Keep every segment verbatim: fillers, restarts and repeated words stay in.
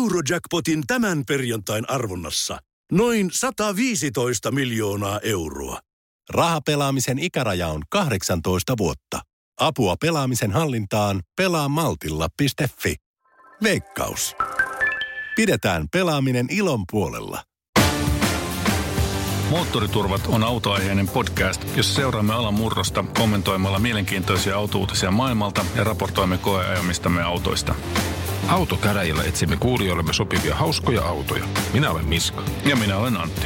Eurojackpotin tämän perjantain arvonnassa noin sata viisitoista miljoonaa euroa. Rahapelaamisen ikäraja on kahdeksantoista vuotta. Apua pelaamisen hallintaan pelaa maltilla piste fi. Veikkaus. Pidetään pelaaminen ilon puolella. Moottoriturvat on autoaiheinen podcast, jossa seuraamme alan murrosta kommentoimalla mielenkiintoisia autouutisia maailmalta ja raportoimme koeajamistamme autoista. Autokäräjillä etsimme kuulijoillemme sopivia hauskoja autoja. Minä olen Miska. Ja minä olen Antti.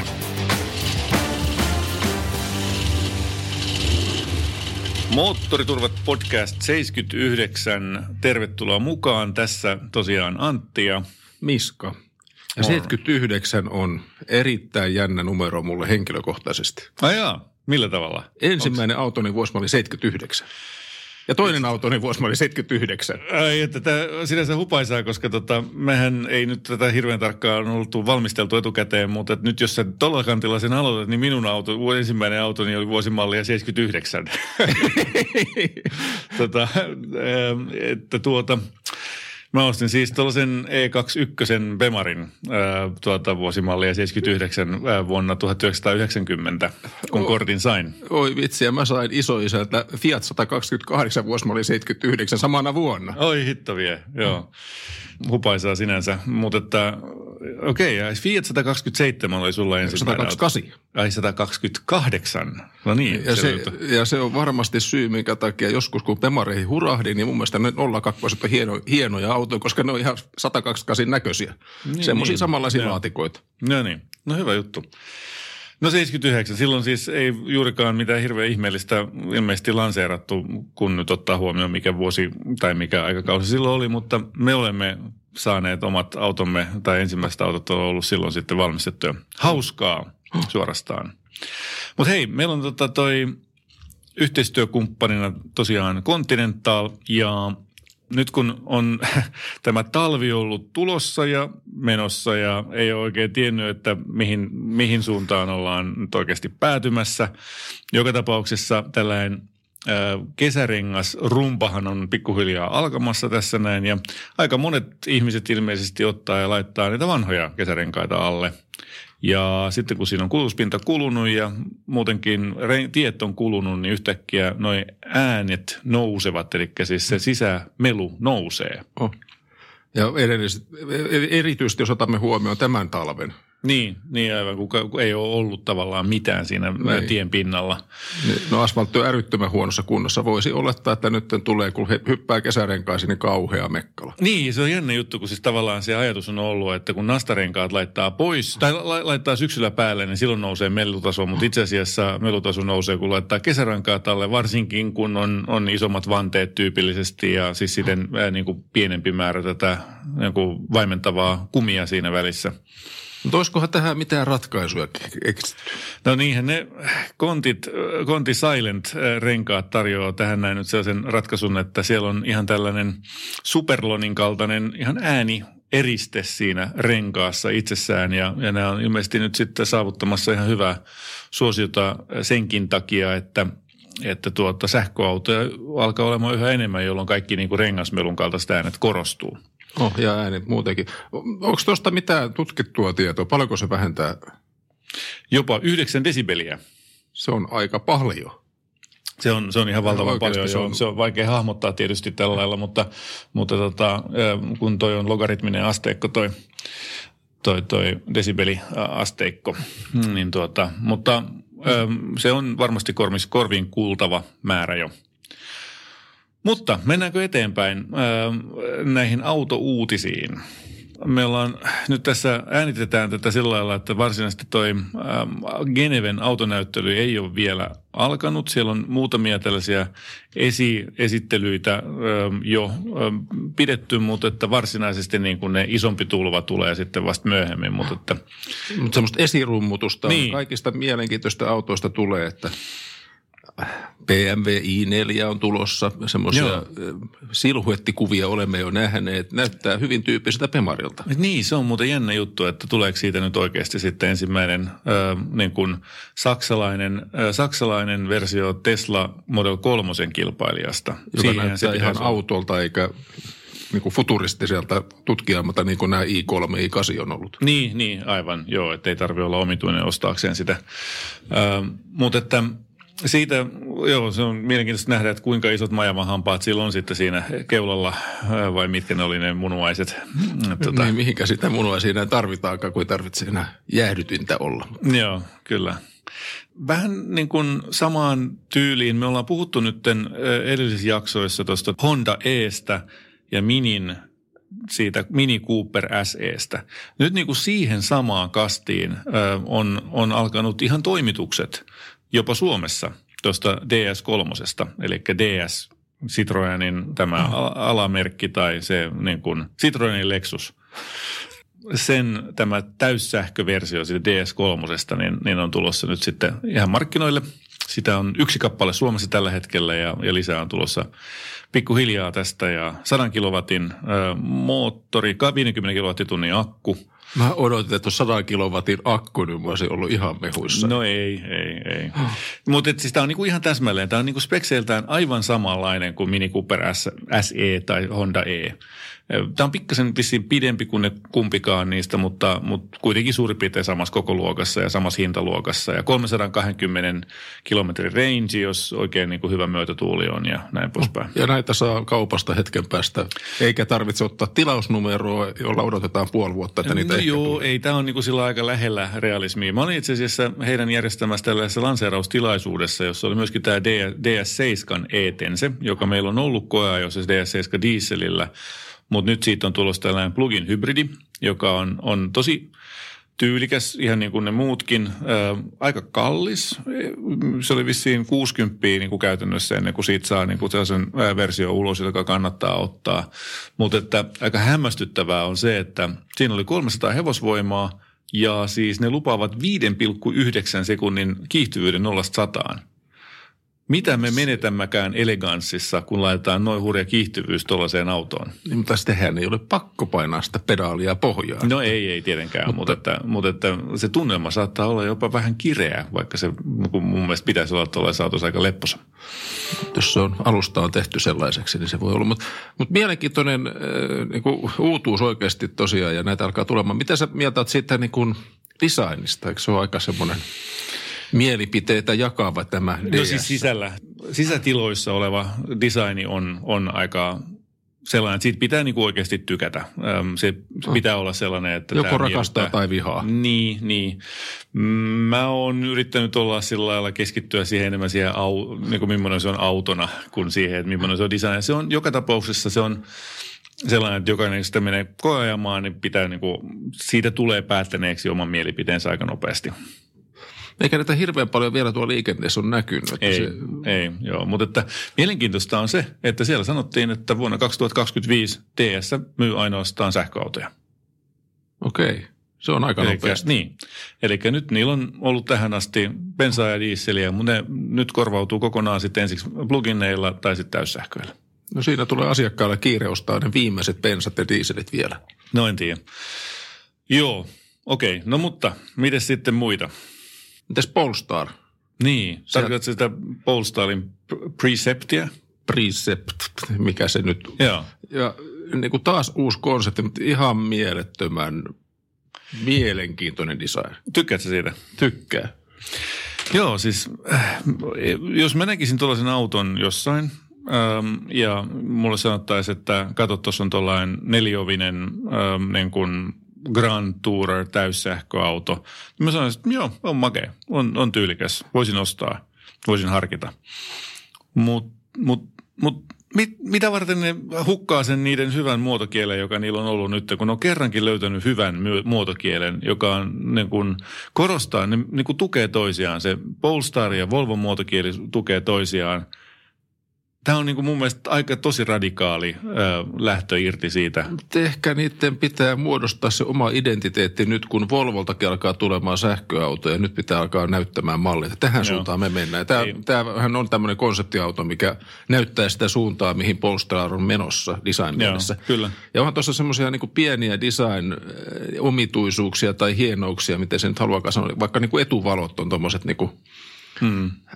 Moottoriturvat podcast seitsemänkymmentäyhdeksän. Tervetuloa mukaan. Tässä tosiaan Antti ja Miska. Ja seitsemänkymmentäyhdeksän on erittäin jännä numero mulle henkilökohtaisesti. Ai jaa, millä tavalla? Ensimmäinen Onks... autoni vuosi mä olin seitsemänkymmentäyhdeksän. Ja toinen autoni vuosi mä olin seitsemänkymmentäyhdeksän. Ai, että tämä sinänsä hupaisaa, koska tota, mehän ei nyt tätä hirveän tarkkaan oltu valmisteltu etukäteen, mutta että nyt jos sä tuolla kantilla sen aloitat, niin minun auto, ensimmäinen autoni oli vuosimallia seitsemänkymmentäyhdeksän. tota, että tuota... Mä ostin siis tuollaisen E kaksikymmentäyksi Bemarin ää, tuota, vuosimallia seitsemänkymmentäyhdeksän ää, vuonna tuhatyhdeksänsataayhdeksänkymmentä, kun oh, kortin sain. Oi vitsi, ja mä sain isoisältä Fiat sata kaksikymmentäkahdeksan vuosimallia seitsemänkymmentäyhdeksän samana vuonna. Oi hitto vie, joo. Hupaisaa sinänsä, mutta että okei, okay, Fiat sata kaksikymmentäseitsemän oli sulla ensimmäinen. sata kaksikymmentäkahdeksan. Ai sata kaksikymmentäkahdeksan. No niin. Ja se, ja se on varmasti syy, minkä takia joskus kun Bemareihin hurahdin, niin mun mielestä ne nolla kaksi on hieno, hienoja autoja, koska ne on ihan sata kaksikymmentäkahdeksan näköisiä. Niin, semmoisia niin, samanlaisia joo. laatikoita. No niin, no hyvä juttu. No seitsemänkymmentäyhdeksän, silloin siis ei juurikaan mitään hirveän ihmeellistä ilmeisesti lanseerattu, kun nyt ottaa huomioon mikä vuosi tai mikä aikakausi silloin oli, mutta me olemme saaneet omat automme, tai ensimmäiset autot on ollut silloin sitten valmistettuja. Hauskaa suorastaan. Mutta hei, meillä on tota toi yhteistyökumppanina tosiaan Continental, ja nyt kun on tämä talvi ollut tulossa ja menossa ja ei ole oikein tiennyt, että mihin, mihin suuntaan ollaan nyt oikeasti päätymässä. Joka tapauksessa tällainen ä, kesärengas rumpahan on pikkuhiljaa alkamassa tässä näin ja aika monet ihmiset ilmeisesti ottaa ja laittaa niitä vanhoja kesärenkaita alle. Ja sitten kun siinä on kulutuspinta kulunut ja muutenkin tiet on kulunut, niin yhtäkkiä noi äänet nousevat, eli siis se sisämelu nousee. Oh. Ja erityisesti jos otamme huomioon tämän talven. Niin, niin aivan, kun ei ole ollut tavallaan mitään siinä Näin. tien pinnalla. No asfaltti on älyttömän huonossa kunnossa. Voisi olettaa, että nyt tulee, kun hyppää kesärenkaisiin, niin kauhea mekkala. Niin, se on jännä juttu, kun siis tavallaan se ajatus on ollut, että kun nastarenkaat laittaa pois, tai la- laittaa syksyllä päälle, niin silloin nousee mellutaso, mutta itse asiassa mellutaso nousee, kun laittaa kesärenkaat alle, varsinkin kun on, on isommat vanteet tyypillisesti ja siis siten äh, niin kuin pienempi määrä tätä niin kuin vaimentavaa kumia siinä välissä. Mutta olisikohan tähän mitään ratkaisuja keksitty? No niinhän ne kontit, Conti Silent-renkaat tarjoaa tähän näin nyt sellaisen ratkaisun, että siellä on ihan tällainen Superlonin kaltainen ihan ääni eriste siinä renkaassa itsessään ja, ja nämä on ilmeisesti nyt sitten saavuttamassa ihan hyvää suosiota senkin takia, että että tuota sähköautoja alkaa olemaan yhä enemmän, jolloin kaikki niin kuin rengasmelun kaltaiset äänet korostuu. Oh, ja äänet muutenkin. Onko tuosta mitään tutkittua tietoa? Paljonko se vähentää? Jopa yhdeksän desibeliä. Se on aika paljon. Se on, se on ihan valtavan paljon. Se on, se on vaikea hahmottaa tietysti tällä lailla, mutta, mutta tota, kun toi on logaritminen asteikko, toi, toi, toi desibeliasteikko, niin tuota, mutta se on varmasti korviin kuultava määrä jo. Mutta mennäänkö eteenpäin näihin autouutisiin? Me ollaan, nyt tässä äänitetään tätä sillä lailla, että varsinaisesti toi Geneven autonäyttely ei ole vielä alkanut. Siellä on muutamia tällaisia esi-esittelyitä jo pidetty, mutta että varsinaisesti niin kuin ne isompi tulva tulee sitten vasta myöhemmin. Mutta että... Mut semmoista esirummutusta niin. Kaikista mielenkiintoista autoista tulee, että B M W i neljä on tulossa, semmoisia silhuettikuvia olemme jo nähneet, näyttää hyvin tyyppiseltä Bemarilta. Niin, se on muuten jännä juttu, että tuleeko siitä nyt oikeasti sitten ensimmäinen äh, niin kuin saksalainen, äh, saksalainen versio Tesla Model kolme kilpailijasta. Joka Siihen näyttää ihan autolta eikä niin kuin futuristiselta tutkijalta, niin kuin nämä i kolme, i kahdeksan on ollut. Niin, niin aivan, joo, että ei tarvitse olla omituinen ostaakseen sitä. Ö, mutta että siitä, joo, se on mielenkiintoista nähdä, että kuinka isot majavahampaat sillä on sitten siinä keulalla, vai mitkä ne oli ne munuaiset. Tota. Niin, mihinkä sitä munuaisia enää tarvitaankaan, kun ei tarvitse enää jäähdytintä olla. Joo, kyllä. Vähän niin kuin samaan tyyliin me ollaan puhuttu nyt edellisissä jaksoissa tuosta Honda E:stä ja Minin, siitä Mini Cooper S E:stä. Nyt niin kuin siihen samaan kastiin on, on alkanut ihan toimitukset jopa Suomessa tuosta D S kolme, eli D S Citroenin tämä alamerkki tai se niin kuin Citroenin Lexus. Sen tämä täyssähköversio siitä D S kolme, niin, niin on tulossa nyt sitten ihan markkinoille. Sitä on yksi kappale Suomessa tällä hetkellä ja, ja lisää on tulossa pikkuhiljaa tästä. Ja sadan kilowatin ö, moottori, viidenkymmenen kilowattitunnin akku. Mä odotin, että sadan kilowatin akku, niin mä olisin ollut ihan mehuissa. No ei, ei, ei. Mutta siis tämä on niinku ihan täsmälleen. Tämä on niinku spekseiltään aivan samanlainen kuin Mini Cooper S, S E tai Honda E. Tämä on pikkasen vissiin pidempi kuin ne kumpikaan niistä, mutta, mutta kuitenkin suurin piirtein samassa kokoluokassa ja samassa hintaluokassa. Ja kolmesataakaksikymmentä kilometrin range, jos oikein niin kuin hyvä myötätuuli on ja näin poispäin. Ja näitä saa kaupasta hetken päästä, eikä tarvitse ottaa tilausnumeroa, jolla odotetaan puoli vuotta, että niitä no ehkä joo, tulee. Ei, tämä on niin kuin sillä aika lähellä realismia. Mä olin itse asiassa heidän järjestämässä tällaisessa lanseeraustilaisuudessa, jossa oli myöskin tämä D S seitsemän E-Tense, joka meillä on ollut koeajossa D S seitsemän dieselillä. Mutta nyt siitä on tulossa tällainen plug-in hybridi, joka on, on tosi tyylikäs, ihan niin kuin ne muutkin. Ää, aika kallis. Se oli vissiin kuusikymmentä niin kuin käytännössä ennen kuin siitä saa niin kuin sellaisen versio ulos, joka kannattaa ottaa. Mutta että aika hämmästyttävää on se, että siinä oli kolmesataa hevosvoimaa ja siis ne lupaavat viisi pilkku yhdeksän sekunnin kiihtyvyyden nollasta sataan. Mitä me menetämmäkään eleganssissa, kun laitetaan noin hurja kiihtyvyys tuollaiseen autoon? Niin, mutta sittenhän ei ole pakko painaa sitä pedaalia pohjaan. No ei, ei tietenkään, mutta, mutta, että, mutta että se tunnelma saattaa olla jopa vähän kireä, vaikka se mun mielestä pitäisi olla tuollaisessa autossa aika lepposa. Jos se on alusta on tehty sellaiseksi, niin se voi olla. Mutta, mutta mielenkiintoinen äh, niin kuin uutuus oikeasti tosiaan, ja näitä alkaa tulemaan. Mitä sä mieltä oot siitä niin kuin designista? Eikö se ole aika semmoinen mielipiteitä jakava tämä D S? No siis sisällä, sisätiloissa oleva designi on, on aika sellainen, että siitä pitää niinku oikeasti tykätä. Se pitää olla sellainen, että joko rakastaa miellyttää tai vihaa. Niin, niin. Mä oon yrittänyt olla sillä lailla keskittyä siihen enemmän siihen, au, niin kuin millainen se on autona, kuin siihen, että millainen se on design. Se on joka tapauksessa se on sellainen, että jokainen sitä menee koeajamaan, niin pitää niinku, siitä tulee päättäneeksi oman mielipiteensä aika nopeasti. Eikä näitä hirveän paljon vielä tuolla liikenteessä on näkynyt. Ei, se ei, joo. Mutta että mielenkiintoista on se, että siellä sanottiin, että vuonna kaksituhattakaksikymmentäviisi D S myy ainoastaan sähköautoja. Okei, se on aika Elikkä, nopeasti. Niin, eli nyt niillä on ollut tähän asti bensaa ja diisseliä, mutta ne nyt korvautuu kokonaan sitten ensiksi plugineilla tai sitten täyssähköillä. No siinä tulee asiakkaalle kiire ostaa ne viimeiset bensat ja dieselit vielä. No en tiedä. Joo, okei. No mutta, miten sitten muita? Mites Polestar? Niin, tarkoitatko sitä Polestarin Preceptia? Precept, mikä se nyt. Joo. Ja niin kuin taas uusi konsepti, mutta ihan mielettömän mielenkiintoinen design. Tykkäätkö siitä? Tykkää. Joo, siis äh, jos mä näkisin tuollaisen auton jossain ähm, ja mulle sanottaisiin, että kato, tuossa on tuollainen neliovinen ähm, niin kuin Grand Tourer täyssähköauto. Mä sanoisin, että joo, on makea, on, on tyylikäs, voisin ostaa, voisin harkita. Mutta mut, mut, mit, mitä varten ne hukkaa sen niiden hyvän muotokielen, joka niillä on ollut nyt, kun ne on kerrankin löytänyt hyvän muotokielen, joka on, niin kun korostaa, ne niin kun tukee toisiaan. Se Polestar ja Volvo muotokieli tukee toisiaan. Tämä on niin kuin mun mielestä aika tosi radikaali ö, lähtö irti siitä. Ehkä niiden pitää muodostaa se oma identiteetti nyt, kun Volvoltakin alkaa tulemaan sähköautoja ja nyt pitää alkaa näyttämään mallia. Tähän Joo. suuntaan me mennään. Tämä, tämähän on tämmöinen konseptiauto, mikä näyttää sitä suuntaa, mihin Polestar on menossa design-mielessä. Joo, kyllä. Ja onhan tuossa semmoisia niin kuin pieniä design-omituisuuksia tai hienouksia, miten se nyt haluakaan sanoa. Vaikka niin kuin etuvalot on tommoset niin kuin hmm.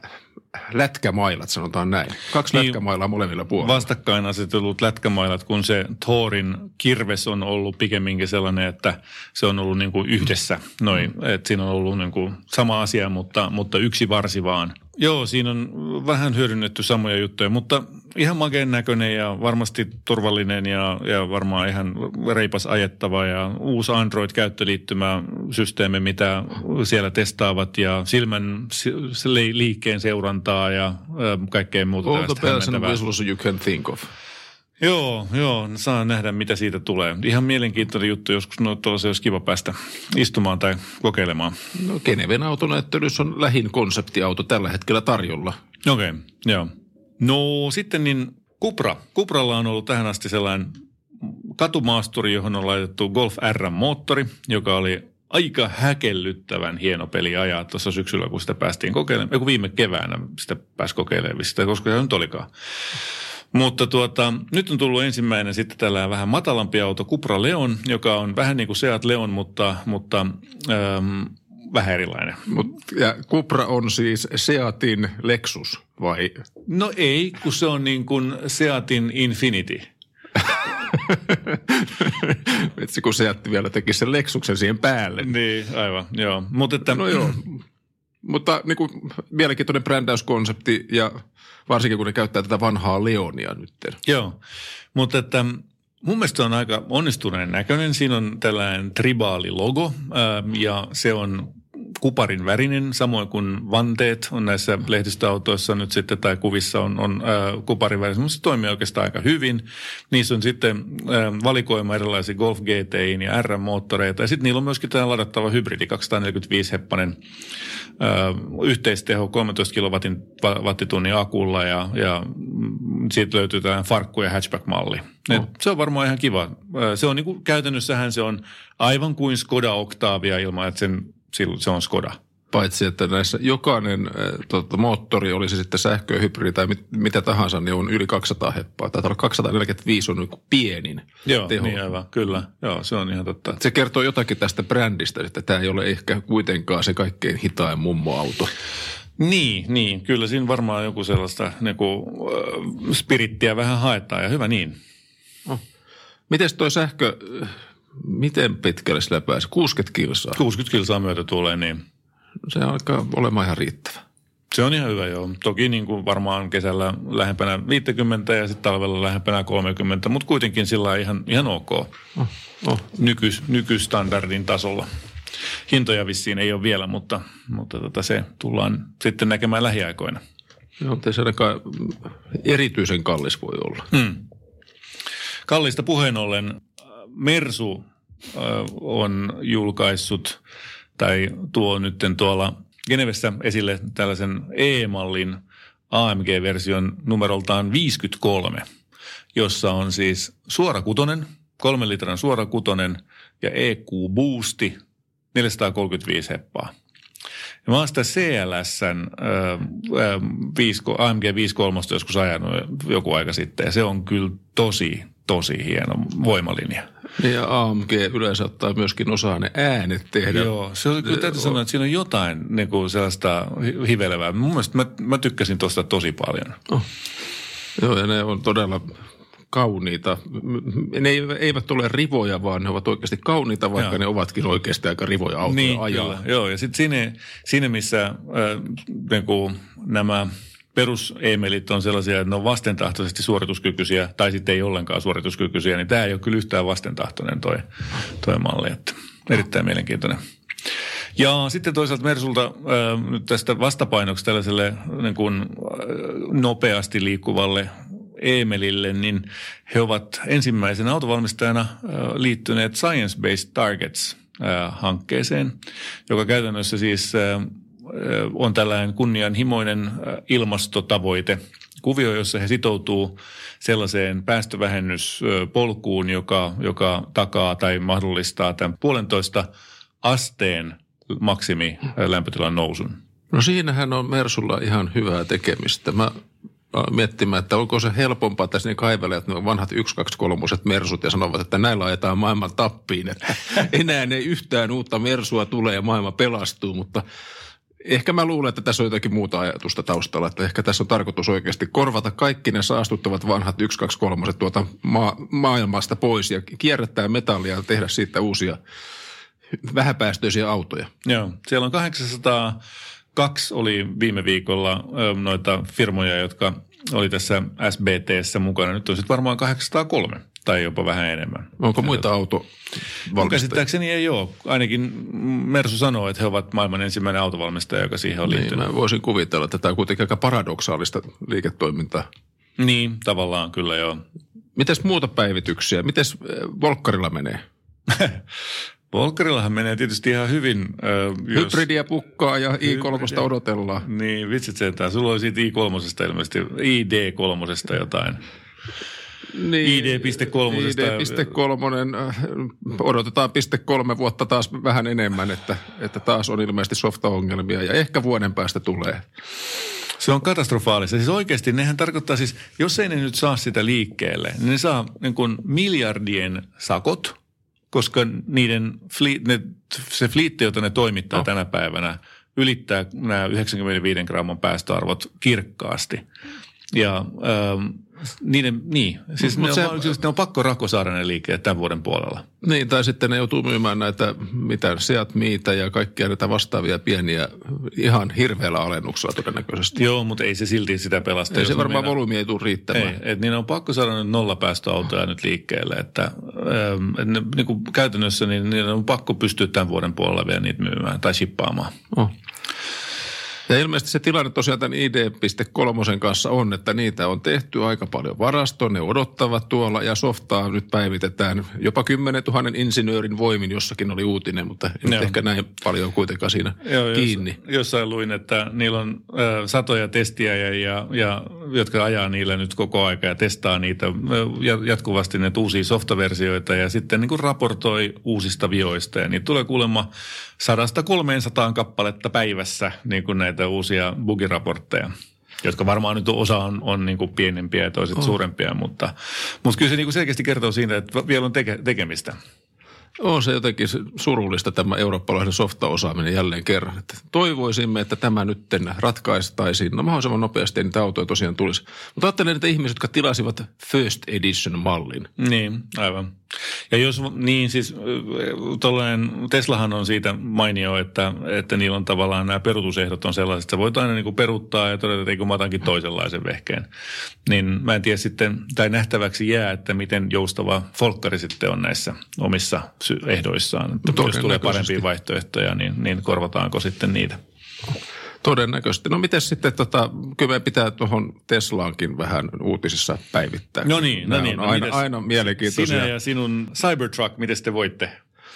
lätkämailat, sanotaan näin. Kaksi niin, lätkämailaa molemmilla puolilla. Vastakkain asetellut lätkämailat, kun se Thorin kirves on ollut pikemminkin sellainen, että se on ollut niin kuin yhdessä. Noin, mm. että siinä on ollut niin kuin sama asia, mutta, mutta yksi varsi vaan. Joo, siinä on vähän hyödynnetty samoja juttuja, mutta ihan makeen näköinen ja varmasti turvallinen ja, ja varmaan ihan reipas ajettava ja uusi Android-käyttöliittymäsysteemi, mitä siellä testaavat ja silmän liikkeen seurantaa ja kaikkea muuta. All the bells and whistles you can think of. Joo, joo, saa nähdä mitä siitä tulee. Ihan mielenkiintoinen juttu, joskus no tuolla se olisi kiva päästä istumaan tai kokeilemaan. No Geneven autonäyttelyssä on lähin konseptiauto tällä hetkellä tarjolla. Okei, okay, joo. No sitten niin Cupra. Cupralla on ollut tähän asti sellainen katumaasturi, johon on laitettu Golf R-moottori, joka oli aika häkellyttävän hieno peli ajaa tuossa syksyllä, kun sitä päästiin kokeilemaan. Eiku viime keväänä sitä pääsi kokeilemaan, sitä koska se nyt olikaan. Mutta tuota, nyt on tullut ensimmäinen sitten tällainen vähän matalampi auto, Cupra Leon, joka on vähän niin kuin Seat Leon, mutta, mutta ähm, vähän erilainen. Mut, ja Cupra on siis Seatin Lexus vai? No ei, kun se on niin kuin Seatin Infinity. Vitsi, kun Seat vielä teki sen Lexuksen siihen päälle. Niin, aivan, joo. Mut että, no joo, mutta niin kuin mielenkiintoinen brändäyskonsepti ja varsinkin kun ne käyttää tätä vanhaa Leonia nyt. Joo, mutta että mun mielestä on aika onnistuneen näköinen. Siinä on tällainen tribaalilogo ää, ja se on kuparin värinen, samoin kuin vanteet on näissä lehdistöautoissa nyt sitten tai kuvissa on, on ää, kuparin värinen. Se toimii oikeastaan aika hyvin. Niissä on sitten ää, valikoima erilaisia Golf G T-in ja R-moottoreita ja sitten niillä on myöskin tämä ladattava hybridi, kaksisataaneljäkymmentäviisi heppanen ää, yhteisteho kolmetoista kilowatin wattitunnin akulla ja, ja siitä löytyy tämä farkku- ja hatchback-malli. Oh. Se on varmaan ihan kiva. Se on niin kuin, käytännössähän se on aivan kuin Skoda Octavia ilman, että sen, se on Skoda. Paitsi, että näissä jokainen äh, tota, moottori, oli se sitten sähköhybridi tai mit, mitä tahansa, niin on yli kaksisataa heppaa. Taitaa olla kaksisataaneljäkymmentäviisi on niin kuin pienin Joo, teho. niin aivan, kyllä. Joo, se on ihan totta. Se kertoo jotakin tästä brändistä, että tämä ei ole ehkä kuitenkaan se kaikkein hitain mummoauto. Niin, niin. Kyllä siinä varmaan joku sellaista niin kuin, äh, spirittiä vähän haetaan ja hyvä niin. Oh. Mites toi sähkö, miten pitkälle sillä pääsi? kuusikymmentä kilsaa? kuusikymmentä kilsaa myötä tulee, niin. Se alkaa olemaan ihan riittävä. Se on ihan hyvä, joo. Toki niin kuin varmaan kesällä lähempänä viisikymmentä ja sitten talvella lähempänä kolmekymmentä, mutta kuitenkin sillä ihan, ihan ok. Oh, oh. Nykys, nykystandardin tasolla. Hintoja vissiin ei ole vielä, mutta, mutta tota se tullaan sitten näkemään lähiaikoina. Joo, ei se ainakaan erityisen kallis voi olla. Hmm. Kallista puheen ollen Mersu äh, on julkaissut tai tuo nytten tuolla Genevessä esille tällaisen E-mallin A M G-version numeroltaan viisikymmentäkolme, jossa on siis suorakutonen, kolmen litran suorakutonen ja E Q-boosti neljäsataakolmekymmentäviisi heppaa. Ja mä oon sitä C L S:n A M G viisikymmentäkolme joskus ajanut joku aika sitten ja se on kyllä tosi, tosi hieno voimalinja. Ja A M G yleensä ottaa myöskin osaa ne äänet tehdä. Joo, se on, kyllä täytyy sanoa, että siinä on jotain niin kuin sellaista hivelevää. Mun mielestä mä, mä tykkäsin tuosta tosi paljon. Oh. Joo, ja ne on todella kauniita. Ne eivät ole rivoja, vaan ne ovat oikeasti kauniita, vaikka Joo. ne ovatkin oikeasti aika rivoja autoja niin, ajaa. Kyllä. Joo, ja sitten siinä, siinä, missä äh, niin kuin nämä perus-e-mailit on sellaisia, että ne on vastentahtoisesti suorituskykyisiä, tai sitten ei ollenkaan suorituskykyisiä, niin tämä ei ole kyllä yhtään vastentahtoinen toi, toi malli, että erittäin mielenkiintoinen. Ja sitten toisaalta Mersulta äh, nyt tästä vastapainoksi tällaiselle niin kuin, äh, nopeasti liikkuvalle e-mailille, niin he ovat ensimmäisenä autovalmistajana äh, liittyneet Science Based Targets-hankkeeseen, joka käytännössä siis äh, on tällainen kunnianhimoinen ilmastotavoite, kuvio, jossa he sitoutuu sellaiseen päästövähennyspolkuun, joka, joka takaa tai mahdollistaa tämän puolentoista asteen maksimi lämpötilan nousun. No siinähän on Mersulla ihan hyvää tekemistä. Mä miettimään, että onko se helpompaa tässä niin kaivella, että ne vanhat yksi kaksi kolme Mersut ja sanovat, että näillä ajetaan maailman tappiin, että enää ei yhtään uutta Mersua tule ja maailma pelastuu, mutta Ehkä mä luulen, että tässä on jotakin muuta ajatusta taustalla, että ehkä tässä on tarkoitus oikeasti korvata kaikki ne saastuttavat vanhat yksi, kaksi, kolmoset tuota maa, maailmasta pois ja kierrättää metallia ja tehdä siitä uusia vähäpäästöisiä autoja. Joo, siellä on kahdeksansataakaksi oli viime viikolla noita firmoja, jotka oli tässä S B T:ssä mukana. Nyt on sitten varmaan kahdeksansataakolme tai jopa vähän enemmän. Onko muita autovalmistajia? Käsittääkseni ei ole. Ainakin Mersu sanoo, että he ovat maailman ensimmäinen autovalmistaja, joka siihen on liittynyt. Niin, mä voisin kuvitella, että tämä on kuitenkin aika paradoksaalista liiketoimintaa. Niin, tavallaan kyllä joo. Mites muuta päivityksiä? Mites Volkkarilla menee? Volkkarillahan menee tietysti ihan hyvin. Äh, jos... Hybridiä pukkaa ja i kolme odotellaan. Niin, vitsit sentään. Sulla oli siitä i kolme ilmeisesti, I D kolme jotain. Niin, I D piste kolme. I D piste kolme, odotetaan piste kolme vuotta taas vähän enemmän, että, että taas on ilmeisesti softaongelmia ja ehkä vuoden päästä tulee. Se on katastrofaalista. Siis oikeasti nehän tarkoittaa siis, jos ei ne nyt saa sitä liikkeelle, niin ne saa niin kuin miljardien sakot, koska niiden fliit, ne, se fliitti, jota ne toimittaa no. tänä päivänä, ylittää nämä yhdeksänkymmentäviisi gramman päästöarvot kirkkaasti. Ja ähm, niiden, niin, siis ne, se, on, siis ne on pakko rako saada ne liikkeet tämän vuoden puolella. Niin, tai sitten ne joutuu myymään näitä, mitä, Seat Miitä ja kaikkia näitä vastaavia pieniä, ihan hirveällä alennuksella todennäköisesti. Joo, mutta ei se silti sitä pelasta. Ei se varmaan meina... volyymi ei tule riittämään. Ei, että niin on pakko saada nyt nollapäästöautoja nyt liikkeelle, että ähm, ne, niin kuin käytännössä niin, niin on pakko pystyä tämän vuoden puolella vielä niitä myymään tai shippaamaan. Oh. Ja ilmeisesti se tilanne tosiaan tämän I D piste kolme kanssa on, että niitä on tehty aika paljon varastoon, ne odottavat tuolla ja softaa nyt päivitetään jopa kymmenen tuhannen insinöörin voimin, jossakin oli uutinen, mutta ei ehkä näin paljon kuitenkaan siinä Joo, kiinni. Jos, jossain luin, että niillä on äh, satoja testiä, ja, ja, ja, jotka ajaa niillä nyt koko aika ja testaa niitä äh, jatkuvasti näitä uusia softaversioita ja sitten niin kuin raportoi uusista vioista ja niitä tulee kuulemma sadasta kolmeensataan kappaletta päivässä niin kuin näitä uusia bugiraportteja, jotka varmaan nyt osa on, on niin kuin pienempiä ja toiset oh. suurempia, mutta, mutta kyllä se niin kuin selkeästi kertoo siitä, että vielä on teke, tekemistä. On se jotenkin surullista tämä eurooppalaisen softaosaaminen jälleen kerran. Että toivoisimme, että tämä nyt ratkaistaisiin. No mahdollisimman nopeasti niitä autoja tosiaan tulisi. Mutta ajattelen niitä ihmisiä, jotka tilasivat First Edition-mallin. Niin, aivan. Ja jos niin siis tollainen, Teslahan on siitä mainio, että, että niillä on tavallaan nämä peruutusehdot on sellaiset, että sä voit aina niin kuin peruuttaa ja todeta, että eikö mä otankin toisenlaisen vehkeen. Niin mä en tiedä sitten, tai nähtäväksi jää, että miten joustava Volkkari sitten on näissä omissa ehdoissaan. No, jos tulee parempia vaihtoehtoja, niin, niin korvataanko sitten niitä? Todennäköisesti. No miten sitten, tota, kyllä me pitää tuohon Teslaankin vähän uutisissa päivittää. No niin, no niin. No aina, mites, aina mielenkiintoisia. Sinä ja sinun Cybertruck, miten te voitte?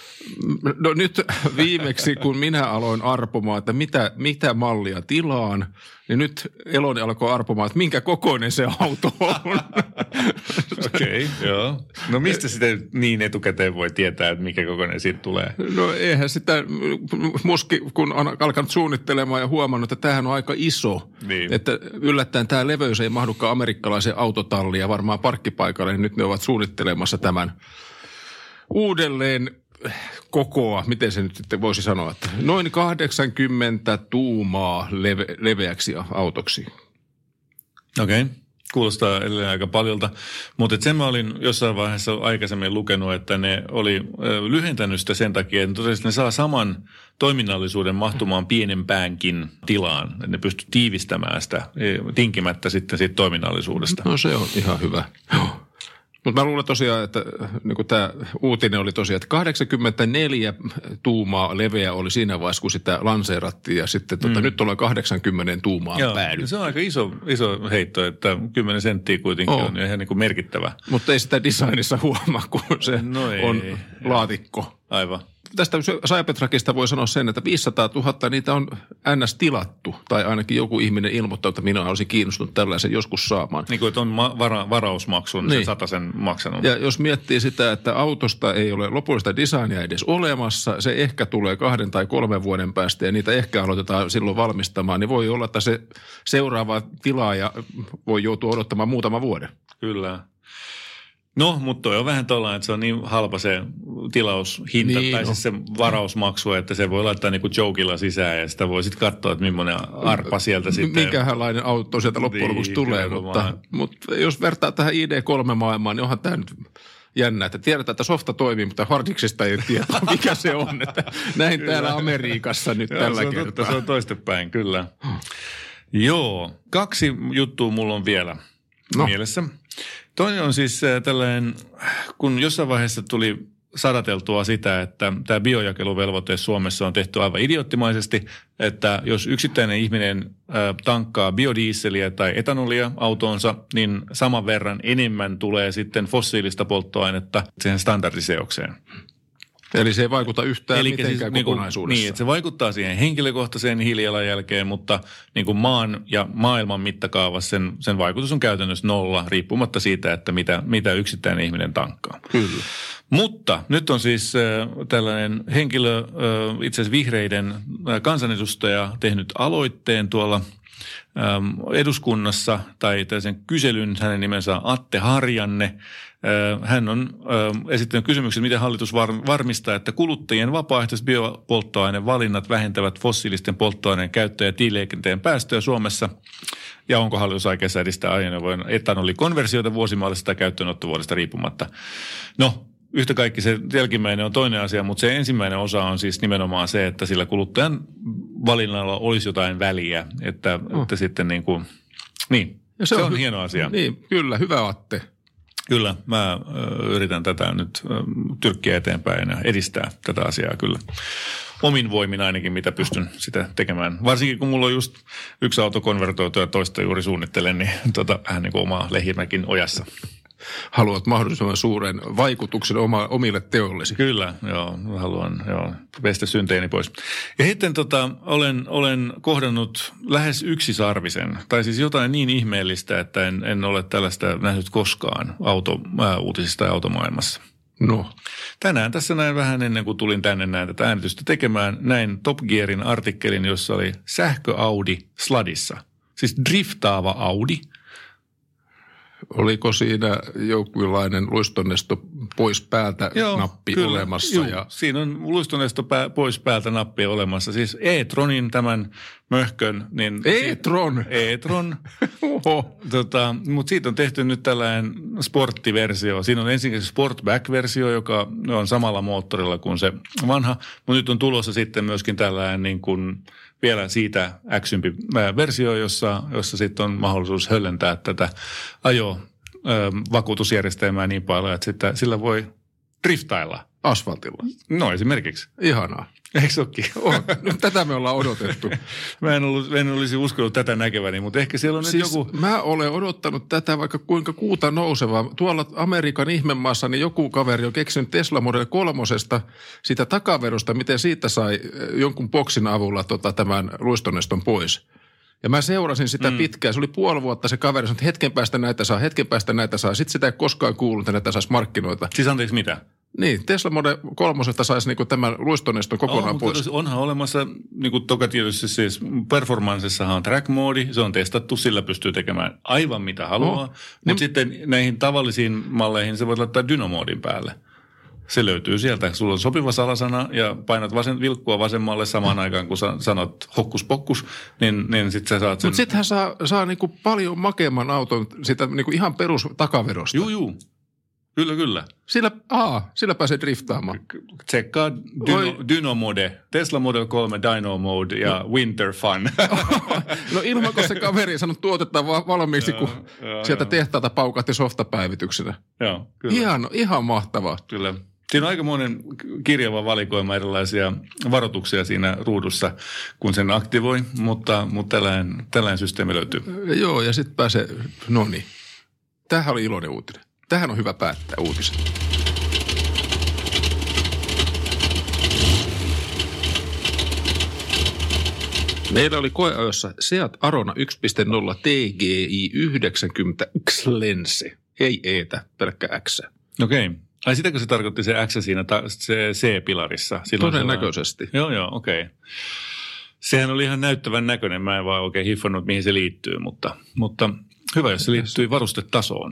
No nyt viimeksi, kun minä aloin arpomaan, että mitä, mitä mallia tilaan, niin nyt Eloni alkoi arpomaan, että minkä kokoinen se auto on. Okei, okay, joo. No mistä sitä niin etukäteen voi tietää, että mikä kokoinen siitä tulee? No eihän sitä, muski kun on alkanut suunnittelemaan ja huomannut, että tämähän on aika iso. Niin. Että yllättäen tämä leveys ei mahdukaan amerikkalaiseen autotalliin ja varmaan parkkipaikalle, niin nyt ne ovat suunnittelemassa tämän uudelleen kokoa, miten se nyt sitten voisi sanoa, että noin kahdeksankymmentä tuumaa leve, leveäksi autoksi. Okei, okay. Kuulostaa edelleen aika paljolta, mutta sen mä olin jossain vaiheessa aikaisemmin lukenut, että ne oli lyhentänyt sitä sen takia, että tosiaan ne saa saman toiminnallisuuden mahtumaan pienempäänkin tilaan, että ne pystyy tiivistämään sitä tinkimättä sitten siitä toiminnallisuudesta. No se on ihan hyvä. Joo. Mutta mä luulen tosiaan, että niin tämä uutinen oli tosiaan, että kahdeksankymmentäneljä tuumaa leveä oli siinä vaiheessa, kun sitä lanseerattiin ja sitten tota, mm. nyt ollaan kahdeksankymmentä tuumaa päädyt. Se on aika iso, iso heitto, että kymmenen senttiä kuitenkin oh. on ihan niin kuin merkittävä. Mutta ei sitä designissa huomaa, kun se no ei, on ei, laatikko. Aivan. Tästä Cybertruckista voi sanoa sen, että viisisataatuhatta niitä on ns. Tilattu, tai ainakin joku ihminen ilmoittaa, että minä olisin kiinnostunut tällaisen joskus saamaan. Niin kuin, että on vara, varausmaksun, niin. Sen satasen maksanut. Ja jos miettii sitä, että autosta ei ole lopullista designia edes olemassa, se ehkä tulee kahden tai kolmen vuoden päästä ja niitä ehkä aloitetaan silloin valmistamaan, niin voi olla, että se seuraava tilaaja voi joutua odottamaan muutama vuoden. Kyllä. No, mutta toi on vähän tuollainen, että se on niin halpa se tilaushinta niin, tai no. siis se varausmaksu, että se voi laittaa niinku jokilla sisään ja sitä voi sitten katsoa, että millainen arpa sieltä sitten. Minkälainen auto sieltä loppujen lopuksi niin, tulee, mutta, mutta jos vertaa tähän I D kolme maailmaan, niin onhan tämä nyt jännä, että tiedetään, että softa toimii, mutta hardiksesta ei tiedä, mikä se on. Että näin kyllä. Täällä Amerikassa nyt joo, tällä se on kertaa. Totta, se on toistepäin, kyllä. Hmm. Joo, kaksi juttua mulla on vielä no. mielessä. Toinen on siis tällainen, kun jossain vaiheessa tuli sadateltua sitä, että tämä biojakeluvelvoite Suomessa on tehty aivan idioottimaisesti, että jos yksittäinen ihminen tankkaa biodieseliä tai etanolia autoonsa, niin saman verran enemmän tulee sitten fossiilista polttoainetta siihen standardiseokseen. Eli se ei vaikuta yhtään Eli mitenkään siis, kokonaisuudessa. Niin, että se vaikuttaa siihen henkilökohtaiseen hiilijalanjälkeen, mutta niin kuin maan ja maailman mittakaavassa sen, sen vaikutus on käytännössä nolla, riippumatta siitä, että mitä, mitä yksittäinen ihminen tankkaa. Kyllä. Mutta nyt on siis äh, tällainen henkilö, äh, itse asiassa vihreiden äh, kansanedustaja tehnyt aloitteen tuolla ähm, eduskunnassa tai tällaisen kyselyn, hänen nimensä on Atte Harjanne. Hän on esittänyt kysymyksen, miten hallitus varmistaa, että kuluttajien vapaaehtoiset biopolttoainevalinnat vähentävät fossiilisten polttoaineen käyttöä ja tieliikenteen päästöjä Suomessa. Ja onko hallitus aikeissa edistää ajoneuvojen etanolikonversioita vuosimaalisesta tai käyttöönottovuodesta riippumatta. No, yhtä kaikki se jälkimmäinen on toinen asia, mutta se ensimmäinen osa on siis nimenomaan se, että sillä kuluttajan valinnalla olisi jotain väliä. Että, oh. että sitten niin kuin, niin, ja se, se on, on hy- hieno asia. Niin, kyllä, hyvä Atte. Kyllä, mä ö, yritän tätä nyt ö, tyrkkiä eteenpäin ja edistää tätä asiaa kyllä. Omin voimin ainakin, mitä pystyn sitä tekemään. Varsinkin kun mulla on just yksi auto konvertoitu ja toista juuri suunnittelen, niin tota, vähän niin kuin omaa lehimäkin ojassa. Haluat mahdollisimman suuren vaikutuksen oma, omille teollesi. Kyllä, joo. Haluan joo, pestä synteeni pois. Ja sitten tota, olen, olen kohdannut lähes yksisarvisen, tai siis jotain niin ihmeellistä, että en, en ole tällaista nähnyt koskaan auto, ää, uutisista ja automaailmassa. No. Tänään tässä näin vähän ennen kuin tulin tänne näin tätä äänitystä tekemään, näin Top Gearin artikkelin, jossa oli sähkö-Audi sladissa. Siis driftaava Audi. Oliko siinä jonkinlainen luistonnesto pois päältä joo, nappi kyllä, olemassa? Juu, ja... siinä on luistonnesto pää, pois päältä nappi olemassa. Siis e-tronin tämän möhkön. Niin e-tron? E-tron. tota, mutta siitä on tehty nyt tällainen sporttiversio. Siinä on ensinnäkin Sportback-versio, joka on samalla moottorilla kuin se vanha. Mutta nyt on tulossa sitten myöskin tällainen niin kuin vielä siitä äksympi versio, jossa, jossa sitten on mahdollisuus höllentää tätä ajo-vakuutusjärjestelmää niin paljon, että sitä, sillä voi driftailla. Asfaltilla? No esimerkiksi. Ihanaa. Eikö olekin? On. Nyt tätä me ollaan odotettu. Mä en, ollut, en olisi uskonut tätä näkeväni, mutta ehkä siellä on siis nyt joku... Mä olen odottanut tätä vaikka kuinka kuuta nousevaa. Tuolla Amerikan ihmemaassa niin joku kaveri on keksinyt Tesla Model kolmosesta sitä takaverosta, miten siitä sai jonkun boksin avulla tota, tämän luistonneston pois. Ja mä seurasin sitä mm. pitkään. Se oli puoli vuotta se kaveri, että hetken päästä näitä saa, hetken päästä näitä saa. Sitten sitä ei koskaan kuullut, että näitä saisi markkinoita. Siis anteeksi mitä? Niin, Tesla Model kolmosesta saisi niinku tämän luistonneston kokonaan oh, pois. Onhan olemassa, niin kuin toka tietysti siis performanssessahan on track-moodi, se on testattu, sillä pystyy tekemään aivan mitä haluaa. Oh, mutta niin, sitten näihin tavallisiin malleihin se voi laittaa dynamoodin päälle. Se löytyy sieltä. Sulla on sopiva salasana ja painat vasen, vilkkua vasemmalle samaan aikaan, kun sanot hokkus pokkus, niin, niin sitten sä saat sen. Mutta sittenhän saa, saa niinku paljon makeamman auton sitä niinku ihan perus takaverosta. Juu, juu. Kyllä, kyllä. Sillä, aa, sillä pääsee driftaamaan. Tsekkaa Dyno, Dyno Mode, Tesla Model kolme Dyno Mode ja no. Winter Fun. No ilmanko se kaveri sanoi tuotetta valmiiksi, kun joo, sieltä joo. tehtaalta paukahti softapäivityksenä. Joo, kyllä. Ihan, ihan mahtavaa. Kyllä. Siinä on aikamoinen kirjava valikoima erilaisia varoituksia siinä ruudussa, kun sen aktivoi, mutta, mutta tällainen, tällainen systeemi löytyy. Joo, ja sitten pääsee, no niin. Tämähän oli iloinen uutinen. Tähän on hyvä päättää uutiset. Meillä oli koeajossa Seat Arona yksi piste nolla T G I yhdeksänkymmentä X-Lense. Ei E:tä, pelkkä X. Okei. Okay. Ai sitäkö se tarkoitti se X siinä, ta- se C-pilarissa? Silloin todennäköisesti. Joo, joo, okei. Okay. Sehän oli ihan näyttävän näköinen. Mä en vaan oikein hiffannut, mihin se liittyy, mutta, mutta hyvä, jos se liittyy varustetasoon.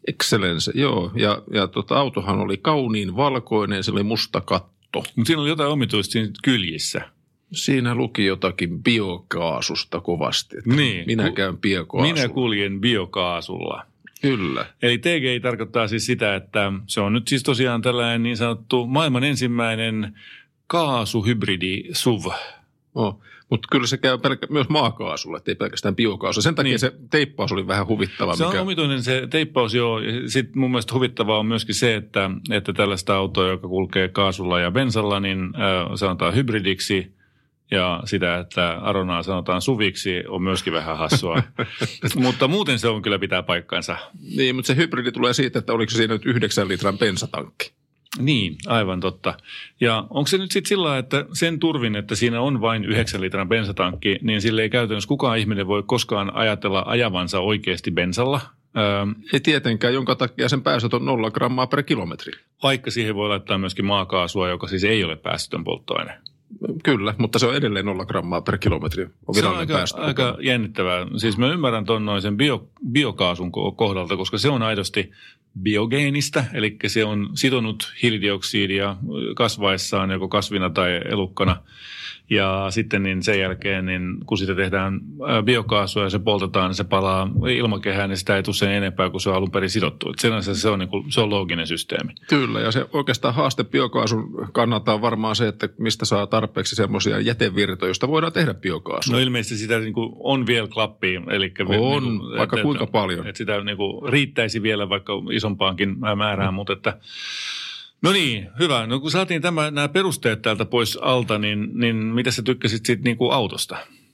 Excellence, joo. Ja, ja tota, autohan oli kauniin valkoinen, se oli musta katto. Mutta siinä oli jotain omituista siinä kyljissä. Siinä luki jotakin biokaasusta kovasti. Niin. Minä käyn biokaasulla. Minä kuljen biokaasulla. Kyllä. Eli T G I tarkoittaa siis sitä, että se on nyt siis tosiaan tällainen niin sanottu maailman ensimmäinen kaasuhybridi S U V. Oh. Mutta kyllä se käy pelkä- myös maakaasulla, ettei pelkästään biokaasulla. Sen takia niin. Se teippaus oli vähän huvittava. Se mikä... on omituinen se teippaus, joo. Sitten mun mielestä huvittavaa on myöskin se, että, että tällaista autoa, joka kulkee kaasulla ja bensalla, niin äh, sanotaan hybridiksi. Ja sitä, että Aronaa sanotaan suviksi, on myöskin vähän hassua. Mutta muuten se on kyllä pitää paikkansa. Niin, mutta se hybridi tulee siitä, että oliko siinä nyt yhdeksän litran bensatankki. Niin, aivan totta. Ja onko se nyt sitten sillä, että sen turvin, että siinä on vain yhdeksän litran bensatankki, niin sille ei käytännössä kukaan ihminen voi koskaan ajatella ajavansa oikeasti bensalla? Öö, ei tietenkään, jonka takia sen päästöt on nolla grammaa per kilometri. Vaikka siihen voi laittaa myöskin maakaasua, joka siis ei ole päästötön polttoaine. Kyllä, mutta se on edelleen nolla grammaa per kilometri. On se on aika, aika jännittävää. Siis mä ymmärrän ton noin sen bio, biokaasun kohdalta, koska se on aidosti biogeenistä, eli se on sitonut hiilidioksidia kasvaessaan joko kasvina tai elukkana. Ja sitten niin sen jälkeen, niin kun sitä tehdään biokaasua ja se poltetaan, niin se palaa ilmakehään, niin sitä ei tule sen enempää kuin se on alun perin sidottu. Sinänsä se on, niin kuin, se on looginen systeemi. Kyllä, ja se oikeastaan haaste biokaasun kannalta on varmaan se, että mistä saa tarpeeksi semmoisia jätevirtoja, joista voidaan tehdä biokaasua. No ilmeisesti sitä niin kuin on vielä klappia. Eli on, niin kuin, vaikka että, kuinka että, paljon. Että sitä niin kuin riittäisi vielä vaikka isompaankin määrään, mm. mutta että... No niin, hyvä. No kun saatiin tämä, nämä perusteet täältä pois alta, niin, niin mitä sä tykkäsit siitä niin kuin autosta?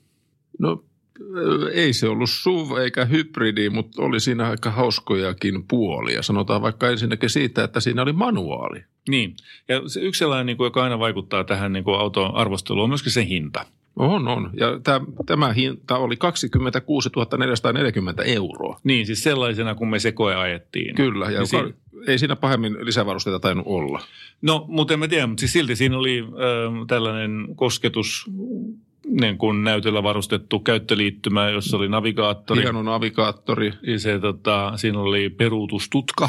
No ei se ollut S U V eikä hybridi, mutta oli siinä aika hauskojakin puolia. Sanotaan vaikka ensinnäkin siitä, että siinä oli manuaali. Niin, ja se yksi sellainen, niin kuin, joka aina vaikuttaa tähän niin kuin auton arvosteluun, on myöskin sen hinta. On, on. Ja tämä, tämä hinta oli kaksikymmentäkuusituhatta neljäsataaneljäkymmentä euroa. Niin, siis sellaisena, kun me se koe ajettiin. Kyllä, ja niin joka, si- ei siinä pahemmin lisävarusteita tainnut olla. No, mutta en mä tiedä, mutta siis silti siinä oli äh, tällainen kosketus, niin kuin näytöllä varustettu käyttöliittymä, jossa oli navigaattori. Hieno navigaattori. Se, tota, siinä oli peruutustutka.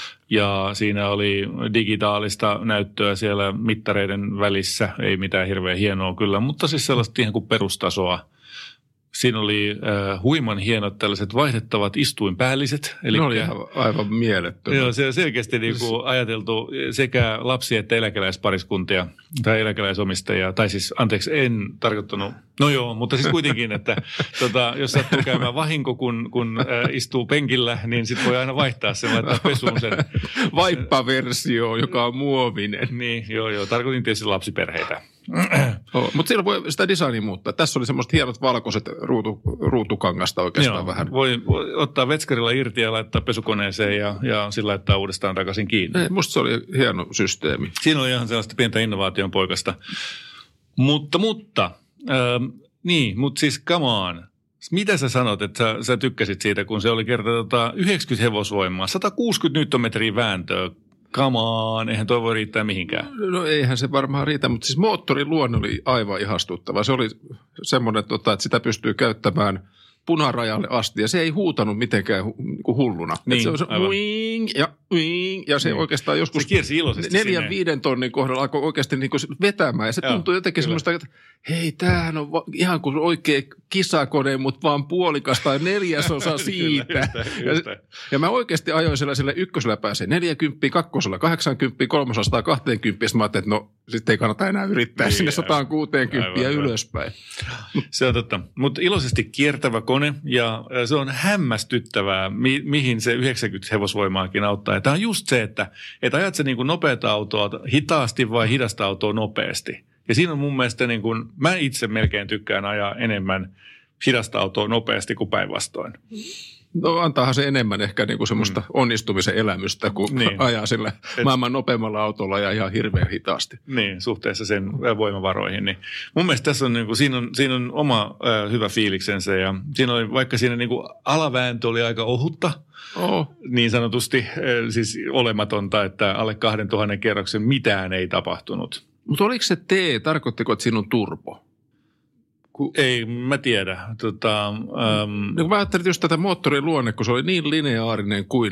Ja siinä oli digitaalista näyttöä siellä mittareiden välissä, ei mitään hirveän hienoa kyllä, mutta siis sellaista ihan kuin perustasoa. Siinä oli äh, huiman hienot tällaiset vaihdettavat istuinpäälliset. Ne oli aivan, aivan mielettömät. Joo, se on selkeästi niin kuin ajateltu sekä lapsi- että eläkeläispariskuntia tai eläkeläisomistajia. Tai siis, anteeksi, en tarkoittanut, no joo, mutta siis kuitenkin, että tota, jos sattuu käymään vahinko, kun, kun äh, istuu penkillä, niin sitten voi aina vaihtaa sen, laittaa pesuun sen. Vaippaversio, joka on muovinen. Niin, joo, joo. Tarkoitin tietysti lapsiperheitä. Oh, mutta siellä voi sitä designia muuttaa. Tässä oli semmoiset hienot valkoiset ruutu, ruutukangasta oikeastaan Joo, vähän. Voi, voi ottaa vetskarilla irti ja laittaa pesukoneeseen ja, ja sillä laittaa uudestaan takaisin kiinni. Ei, musta se oli hieno systeemi. Siinä oli ihan sellaista pientä innovaation poikasta. Mutta, mutta, ähm, niin, mutta siis come on. Mitä sä sanot, että sä, sä tykkäsit siitä, kun se oli kerta tota, yhdeksänkymmentä hevosvoimaa, sata kuusikymmentä newtonmetriä vääntöä. Come on, eihän toi voi riittää mihinkään. No eihän se varmaan riitä, mutta siis moottorin luonne oli aivan ihastuttava. Se oli semmoinen, että sitä pystyy käyttämään punarajalle asti ja se ei huutanut mitenkään hulluna. Niin, se on se wing ja wing ja se niin. Oikeastaan joskus se kiersi iloisesti neljän sinne. viiden tonnin kohdalla alkoi oikeasti niin kuin vetämään ja se tuntui jotenkin kyllä. Semmoista, että hei tämähän on va- ihan kuin oikea kisakone, mutta vaan puolikas tai neljäsosa siitä. kyllä, just, just. Ja, ja mä oikeasti ajoin sellaiselle ykkösellä pääsee neljäkymppiä, kakkosella kahdeksankymppiä, kolmosella kaksikymmentä ja mä ajattelin, että no sitten ei kannata enää yrittää niin, sinne sata kuusikymmentä ja ylöspäin. Se on totta, mutta iloisesti kiertävä kone ja se on hämmästyttävää, mi- mihin se yhdeksänkymmentä hevosvoimaakin auttaa. Ja tämä on just se, että et ajat se niin kuin nopeata autoa hitaasti vai hidasta autoa nopeasti. Ja siinä on mun mielestä, niin kuin, mä itse melkein tykkään ajaa enemmän hidasta autoa nopeasti kuin päinvastoin. No antaahan se enemmän ehkä niin kuin semmoista mm. onnistumisen elämystä, kun niin. ajaa sillä Et... maailman nopeammalla autolla ja ihan hirveän hitaasti. Niin, suhteessa sen voimavaroihin. Niin mun mielestä tässä on, niin kuin, siinä on, siinä on oma äh, hyvä fiiliksensä ja siinä oli, vaikka siinä niin kuin alavääntö oli aika ohutta, oh. niin sanotusti äh, siis olematonta, että alle kahdentuhannen kerroksen mitään ei tapahtunut. Mutta oliko se T, tarkoittiko, että siinä on turbo? Ku... Ei, mä tiedä. Tota, um... no, kun mä ajattelin just tätä moottorin luonne, kun se oli niin lineaarinen kuin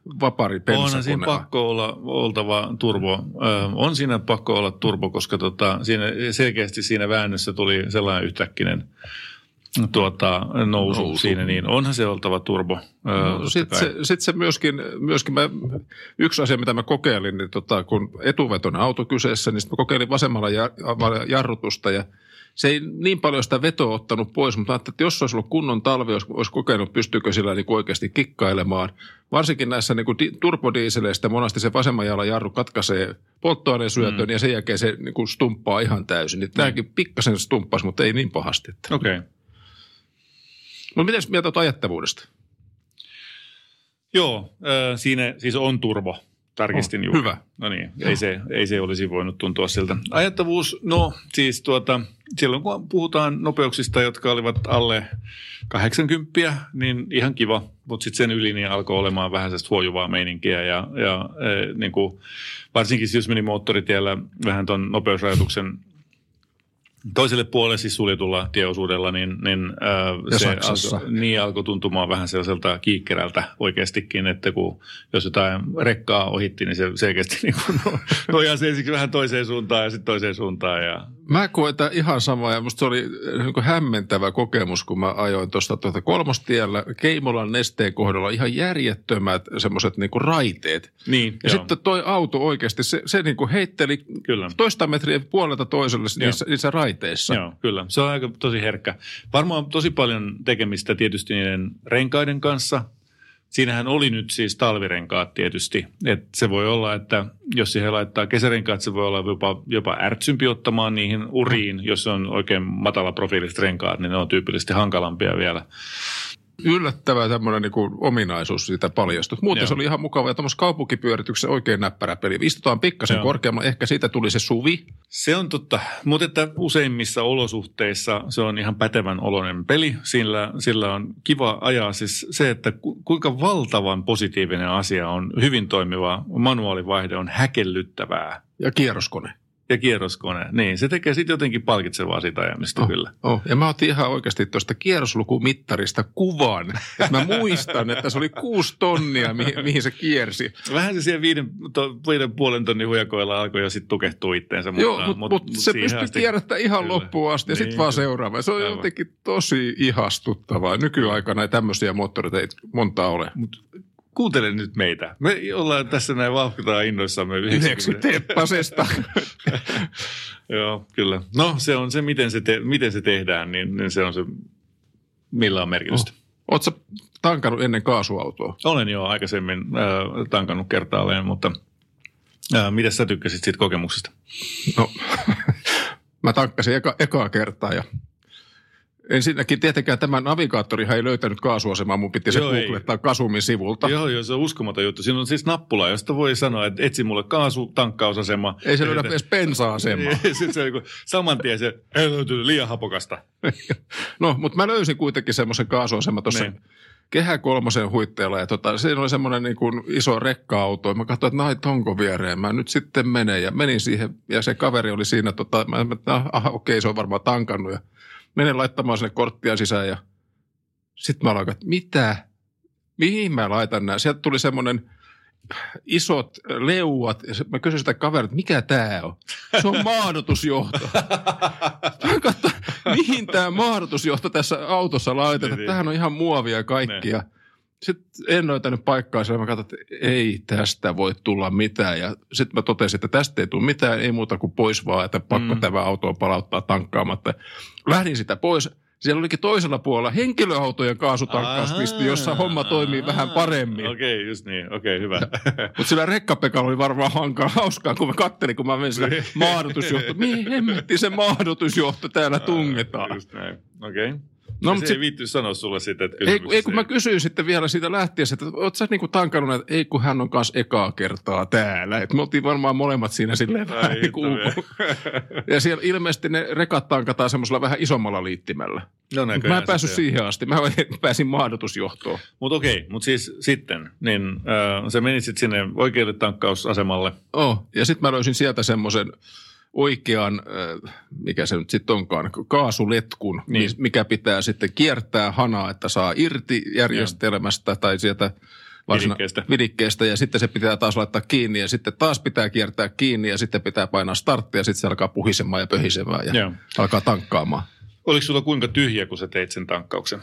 vapari bensa. Onhan siinä pakko olla oltava turbo. Ö, on siinä pakko olla turbo, koska tota, siinä selkeästi siinä väännössä tuli sellainen yhtäkkinen tuota, nousu, nousu siinä, niin onhan se oltava turbo. No, sitten se, sit se myöskin, myöskin mä, yksi asia, mitä mä kokeilin, niin tota, kun etuvetoinen auto kyseessä, niin mä kokeilin vasemmalla jarrutusta ja se ei niin paljon sitä vetoa ottanut pois, mutta ajattelin, että jos olisi ollut kunnon talvi, olisi, olisi kokenut, pystyykö sillä niin kuin oikeasti kikkailemaan. Varsinkin näissä niin kuin di, turbodiiseleistä monasti se vasemman jalan jarru katkaisee polttoaineen syötön mm. ja sen jälkeen se niin kuin stumppaa ihan täysin. Niin mm. Tämäkin pikkasen stumppasi, mutta ei niin pahasti. Okei. Okay. Mutta miten mieltä olet ajettavuudesta? Joo, äh, siinä siis on turbo. Tarkistin oh, juuri. Hyvä. No niin, ei se, ei se olisi voinut tuntua siltä. Ajettavuus, no siis tuota, silloin kun puhutaan nopeuksista, jotka olivat alle kahdeksankymmentä, niin ihan kiva. Mutta sitten sen yli niin alkoi olemaan vähän sellaista huojuvaa meininkiä. Ja, ja e, niin kuin, varsinkin jos meni moottoritiellä vähän tuon nopeusrajoituksen toiselle puolelle, siis suljetulla tieosuudella, niin, niin, ää, se alkoi, niin alkoi tuntumaan vähän sellaiselta kiikkerältä oikeastikin, että kun jos jotain rekkaa ohitti, niin se selkeästi niin kuin nojaa se ensiksi vähän toiseen suuntaan ja sitten toiseen suuntaan. Ja... Mä koetan ihan samaa ja musta se oli niin kuin hämmentävä kokemus, kun mä ajoin tuosta tuota kolmostiellä Keimolan Nesteen kohdalla ihan järjettömät semmoiset niin kuin raiteet. Niin, ja joo. Sitten toi auto oikeasti, se, se niin kuin heitteli kyllä. toista metriä puolelta toiselle niissä, niissä raiteissa. Joo, kyllä. Se on aika tosi herkkä. Varmaan tosi paljon tekemistä tietysti niiden renkaiden kanssa. Siinähän oli nyt siis talvirenkaat tietysti. Et se voi olla, että jos siihen laittaa kesärenkaat, se voi olla jopa, jopa ärtsympi ottamaan niihin uriin. Jos on oikein matala profiiliset renkaat, niin ne on tyypillisesti hankalampia vielä. Yllättävä tämmöinen niin kuin ominaisuus siitä paljastui. Muuten Joo. se oli ihan mukava ja tuommoisessa kaupunkipyörityksessä oikein näppärä peli. Istutaan pikkasen Joo. korkeammalla, ehkä siitä tuli se suvi. Se on totta, mutta että useimmissa olosuhteissa se on ihan pätevän oloinen peli. Sillä, sillä on kiva ajaa siis se, että kuinka valtavan positiivinen asia on hyvin toimiva manuaalivaihde on häkellyttävää. Ja kierroskone. Ja kierroskone. Niin, se tekee sitten jotenkin palkitsevaa siitä ajamista oh, kyllä. Oh. Ja mä otin ihan oikeasti tuosta kierroslukumittarista kuvan. Mä muistan, että se oli kuusi tonnia, mihin, mihin se kiersi. Vähän se siellä viiden, to, viiden puolen tonnin hujakoilla alkoi jo sitten tukehtua itteensä. Joo, mutta mut, mut se pystyi kierrättämään ihan kyllä. loppuun asti ja niin, sitten vaan seuraava. Se on aivan. Jotenkin tosi ihastuttavaa. Nykyaikana ei tämmöisiä moottoreita ei montaa ole. Mut kuuntele nyt meitä. Me ollaan tässä näin vauhkitaan innoissamme. Yhdeksänkymmentä Joo, kyllä. No se on se, miten se, te, miten se tehdään, niin, niin se on se, millä on merkitystä. Oh. Oletko tankannut ennen kaasuautoa? Olen jo aikaisemmin äh, tankannut kertaalleen, mutta äh, miten sä tykkäsit siitä kokemuksesta? No, mä tankkasin eka, ekaa kertaa ja ensinnäkin tietenkään tämä navigaattorihan ei löytänyt kaasuasemaa, mun piti se googlettaa Kasumin sivulta. Joo, joo, se on uskomaton juttu. Siinä on siis nappula, josta voi sanoa, että etsi mulle kaasutankkausasema. Ei se löydä edes bensa-asemaa. Sitten se on saman tien se, ei löytyy liian hapokasta. No, mutta mä löysin kuitenkin semmoisen kaasuaseman tuossa niin. Kehä kolmosen huitteella ja tota, siinä oli semmoinen niin kuin iso rekka-auto ja mä katsoin, että nait onko viereen. Mä nyt sitten menen ja menin siihen ja se kaveri oli siinä, tota, mä että aha okei se on varmaan tankannut ja menen laittamaan sinne korttia sisään ja sitten mä aloin, että mitä? Mihin mä laitan nämä? Sieltä tuli semmoinen isot leuat. Ja mä kysyin sitä kaveria, että mikä tää on? Se on maadotusjohto. Mä katsoin, mihin tää maadotusjohto tässä autossa laitetaan? Tämähän on ihan muovia kaikkia. Sitten en löytänyt paikkaa siellä. Mä katsoin, että ei tästä voi tulla mitään. Ja sitten mä totesin, että tästä ei tule mitään. Ei muuta kuin pois vaan, että pakko mm. tämä auto palauttaa tankkaamatta. Lähdin sitä pois. Siellä olikin toisella puolella henkilöautojen kaasutankkauspisti, jossa homma toimii aha, vähän paremmin. Okei, okay, just niin. Okei, okay, hyvä. Mutta sillä rekkapekalla oli varmaan hankaa hauskaa, kun mä kattelin, kun mä menin sillä maadotusjohto. Mihin hemmettiin se maadotusjohto täällä tungetaan? Just näin. Okei. Okay. No, se ei viitty sanoa sulle sitä, että ei, ei, kun mä kysyin sitten vielä siitä lähtiessä, että oot sä niinku tankannut, että ei kun hän on kanssa ekaa kertaa täällä. Et me oltiin varmaan molemmat siinä silleen vähän niin kuin ja siellä ilmeisesti ne rekat tankataan semmoisella vähän isommalla liittimellä. No, mä en päässyt siihen asti. Mä pääsin maadotusjohtoon. Mutta okei, mutta siis sitten, niin äh, sä menit sitten sinne oikealle tankkausasemalle. Oh, ja sitten mä löysin sieltä semmoisen oikean, mikä se nyt sitten onkaan, kaasuletkun, niin. Mikä pitää sitten kiertää hanaa, että saa irti järjestelmästä ja. Tai sieltä Vidikkeestä. Vidikkeestä ja sitten se pitää taas laittaa kiinni ja sitten taas pitää kiertää kiinni ja sitten pitää painaa starttia ja sitten se alkaa puhisemaan ja pöhisemään ja Joo. alkaa tankkaamaan. Oliko sulla kuinka tyhjä, kun sä teit sen tankkauksen?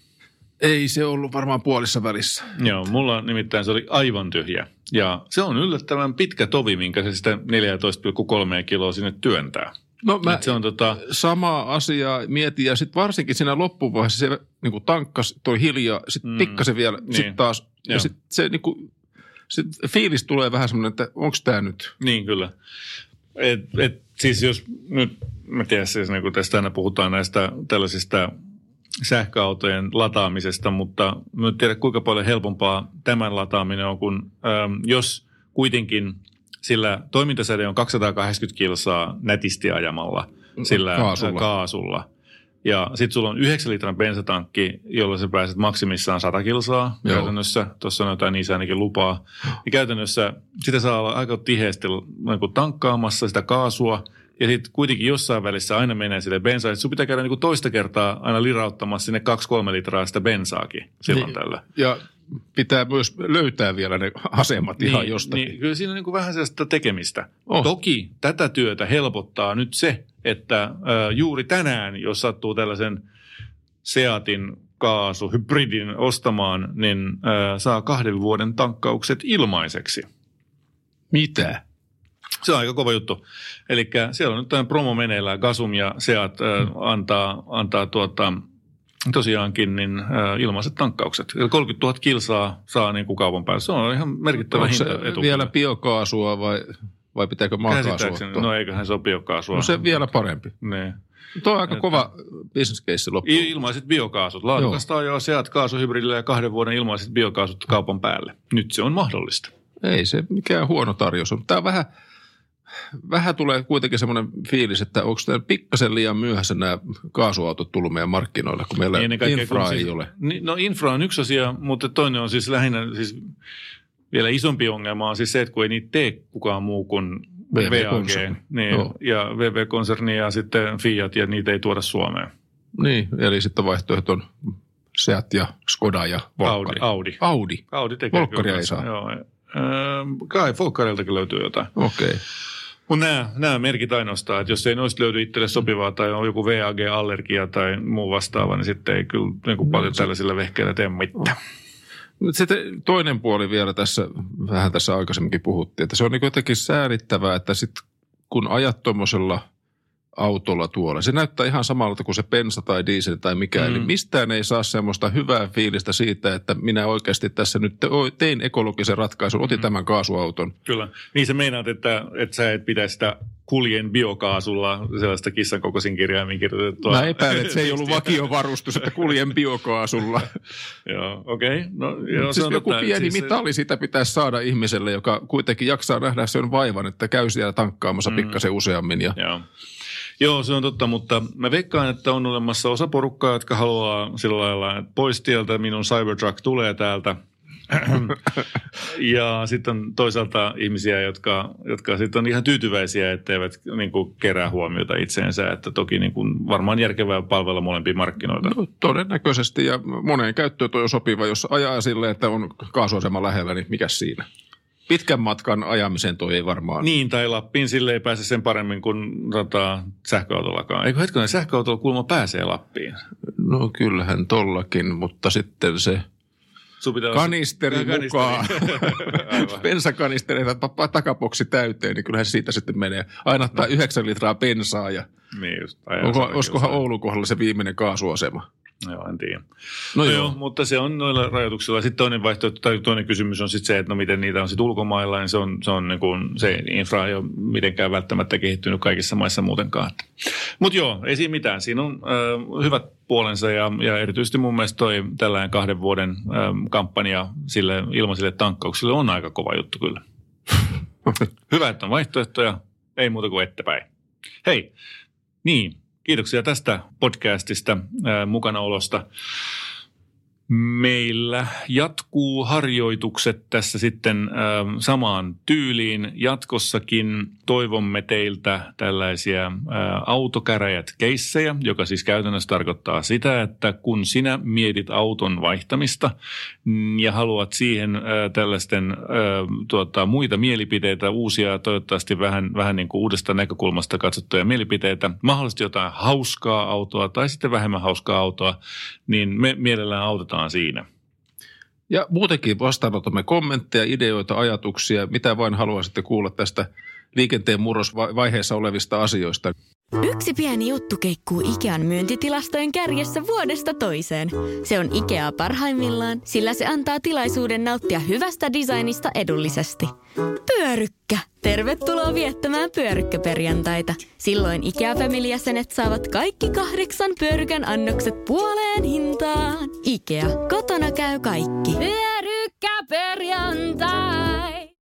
Ei se ollut varmaan puolissa välissä. Joo, mulla nimittäin se oli aivan tyhjä. Ja se on yllättävän pitkä tovi, minkä se sitä neljätoista pilkku kolme kiloa sinne työntää. No mä se on tota... samaa asiaa mietin ja sitten varsinkin siinä loppuvaiheessa se niin tankkasi toi hiljaa, sitten mm, pikkasen vielä, niin. sitten taas. Ja, ja sitten se niin kuin, sit fiilis tulee vähän semmoinen, että onko tämä nyt? Niin kyllä. Et, et, siis jos nyt, mä tiedän siis niin kuin tästä aina puhutaan näistä tällaisista sähköautojen lataamisesta, mutta mä en tiedä kuinka paljon helpompaa tämän lataaminen on, kun ähm, jos kuitenkin sillä toimintasäde on kaksisataakahdeksankymmentä kilsaa nätisti ajamalla sillä kaasulla. kaasulla. Ja sitten sulla on yhdeksän litran bensatankki, jolla sä pääset maksimissaan sata kilsaa Joo. käytännössä. Tuossa on jotain, niin se ainakin lupaa. Ja käytännössä sitä saa olla aika tiheästi niin tankkaamassa sitä kaasua. Ja sitten kuitenkin jossain välissä aina menee sille bensaa. Sun pitää käydä niin toista kertaa aina lirauttamassa sinne kaksi kolme litraa sitä bensaakin silloin niin, tällä. Ja pitää myös löytää vielä ne asemat ihan niin, jostakin. Niin, kyllä siinä on niin vähän sellaista tekemistä. Oh. Toki tätä työtä helpottaa nyt se, että äh, juuri tänään, jos sattuu tällaisen Seatin kaasuhybridin ostamaan, niin äh, saa kahden vuoden tankkaukset ilmaiseksi. Mitä? Se on aika kova juttu. Eli siellä on nyt tämä promo meneillään. Gasum ja Seat äh, antaa, antaa tuota, tosiaankin niin, äh, ilmaiset tankkaukset. Eli kolmekymmentätuhatta kilsaa saa niin kuin kaupan päälle. Se on ihan merkittävä Onko hinta. Se vielä biokaasua vai, vai pitääkö maakaasua ottaa? No eiköhän se ole biokaasua. No se vielä parempi. Niin. Tuo on aika että, kova business case loppuun. Ilmaiset biokaasut. Laadukasta ajoa Seat kaasuhybridillä ja kahden vuoden ilmaiset biokaasut kaupan päälle. Nyt se on mahdollista. Ei se mikään huono tarjous on. Tämä on vähän... Vähän tulee kuitenkin semmoinen fiilis, että onko tämä pikkasen liian myöhässä nämä kaasuautot tullut meidän markkinoille, kun meillä niin, infra ei siis, ole. No infra on yksi asia, mutta toinen on siis lähinnä, siis vielä isompi ongelma on siis se, että kun ei niitä tee kukaan muu kuin V A G niin, ja V V-konserni ja sitten Fiat ja niitä ei tuoda Suomeen. Niin, eli sitten vaihtoehto on Seat ja Skoda ja Volkkari. Audi. Audi. Audi, Audi tekee Volkkari ei saa. Joo, kai Volkkariltakin löytyy jotain. Okei. Okay. Mutta nämä, nämä merkit ainoastaan, että jos ei noista löydy itselle sopivaa tai on joku V A G-allergia tai muu vastaava, niin sitten ei kyllä niin kuin paljon tällaisilla vehkeillä tee mitään. Sitten toinen puoli vielä tässä, vähän tässä aikaisemminkin puhuttiin, että se on niin jotenkin säälittävää, että sitten kun ajat tuommoisella autolla tuolla, se näyttää ihan samalta kuin se bensa tai diesel tai mikä, mm. eli mistään ei saa semmoista hyvää fiilistä siitä, että minä oikeasti tässä nyt tein ekologisen ratkaisun, otin mm. tämän kaasuauton. Kyllä, niin sä meinaat, että, että sä et pitäisi sitä kuljen biokaasulla sellaista kissan kokoisin kirjaimin kirjoitettua. Mä epäilen, että se ei ollut vakiovarustus, että kuljen biokaasulla. Joo, okei. Okay. No, siis joku että, pieni siis mitali sitä pitäisi saada ihmiselle, joka kuitenkin jaksaa nähdä sen vaivan, että käy siellä tankkaamassa mm. pikkasen useammin. Ja... Joo. Joo, se on totta, mutta mä veikkaan, että on olemassa osa porukkaa, jotka haluaa sillä lailla, että pois tieltä minun Cybertruck tulee täältä. Ja sitten on toisaalta ihmisiä, jotka, jotka sitten on ihan tyytyväisiä, etteivät niin kuin kerää huomiota itseensä. Että toki niin kuin varmaan järkevää palvella molempia markkinoita. No, todennäköisesti ja moneen käyttöön toi on sopiva. Jos ajaa silleen, että on kaasuasema lähellä, niin mikäs siinä? Pitkän matkan ajamisen toi ei varmaan. Niin, tai Lappiin sille ei pääse sen paremmin kuin tota, sähköautollakaan. Eikö hetkinen, sähköautolla kulma pääsee Lappiin? No kyllähän tollakin, mutta sitten se kanisteri mukaan, bensakanisteri, takaboksi täyteen, niin kyllähän siitä sitten menee. Aina ottaa yhdeksän litraa bensaa ja niin just, olisikohan Oulun kohdalla se viimeinen kaasuasema? Joo, en tiedä. No, no joo. joo, mutta se on noilla rajoituksilla. Sitten toinen vaihtoehto tai toinen kysymys on sitten se, että no miten niitä on sitten ulkomailla, niin se on, se on niin kuin, se infra ei ole mitenkään välttämättä kehittynyt kaikissa maissa muutenkaan. Mutta joo, ei siinä mitään. Siinä on äh, hyvät puolensa ja, ja erityisesti mun mielestä toi tällainen kahden vuoden äh, kampanja sille ilmaisille tankkauksille on aika kova juttu kyllä. Hyvä, että on vaihtoehtoja, ei muuta kuin ettepäin. Hei, niin. Kiitoksia tästä podcastista, ää, mukanaolosta. Meillä jatkuu harjoitukset tässä sitten äh, samaan tyyliin. Jatkossakin toivomme teiltä tällaisia äh, autokäräjät-keissejä, joka siis käytännössä tarkoittaa sitä, että kun sinä mietit auton vaihtamista mm, ja haluat siihen äh, tällaisten äh, tuota, muita mielipiteitä, uusia, toivottavasti vähän, vähän niin kuin uudesta näkökulmasta katsottuja mielipiteitä, mahdollisesti jotain hauskaa autoa tai sitten vähemmän hauskaa autoa, niin me mielellään autetaan siinä. Ja muutenkin vastaanotamme kommentteja, ideoita, ajatuksia, mitä vain haluaisitte kuulla tästä liikenteen murrosvaiheessa olevista asioista. Yksi pieni juttu keikkuu Ikean myyntitilastojen kärjessä vuodesta toiseen. Se on Ikea parhaimmillaan, sillä se antaa tilaisuuden nauttia hyvästä designista edullisesti. Pyörykkä! Tervetuloa viettämään pyörykkäperjantaita. Silloin Ikea Family-jäsenet saavat kaikki kahdeksan pyörykän annokset puoleen hintaan. Ikea, kotona käy kaikki. Pyörykkäperjantai!